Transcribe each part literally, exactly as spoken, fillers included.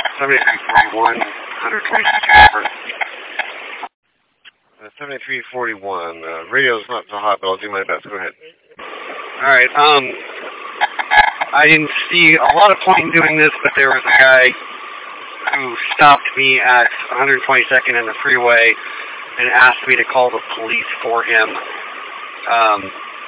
seventy-three forty-one, one twenty-six. Uh, seventy-three forty-one. Uh, radio's not so hot, but I'll do my best. Go ahead. All right. Um, I didn't see a lot of point in doing this, but there was a guy who stopped me at one twenty-second in the freeway and asked me to call the police for him. Um,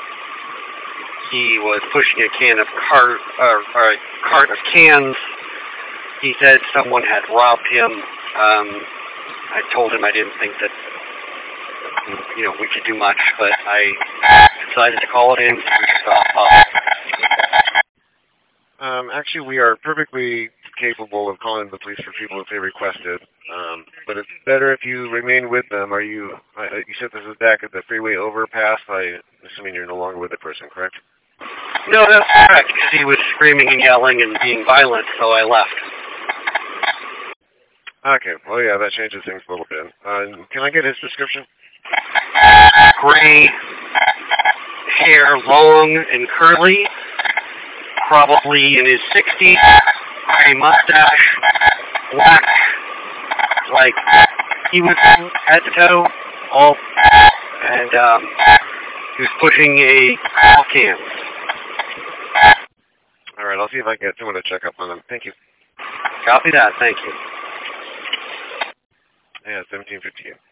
he was pushing a can of cart, or, or a cart of cans. He said someone had robbed him. Um, I told him I didn't think that, you know, we could do much, but I decided to call it in. So we could stop off. Um, actually, we are perfectly capable of calling the police for people if they requested. Um, but it's better if you remain with them. Are you? Uh, you said this is back at the freeway overpass. I'm assuming you're no longer with the person, correct? No, that's correct, because he was screaming and yelling and being violent, so I left. Okay, well, yeah, that changes things a little bit. Uh, can I get his description? Gray hair, long and curly, probably in his sixties, gray mustache, black, like, he was head to toe, all, and um, he was pushing a all can. All right, I'll see if I can get someone to check up on him. Thank you. Copy that, thank you. Yeah, seventeen fifty-eight.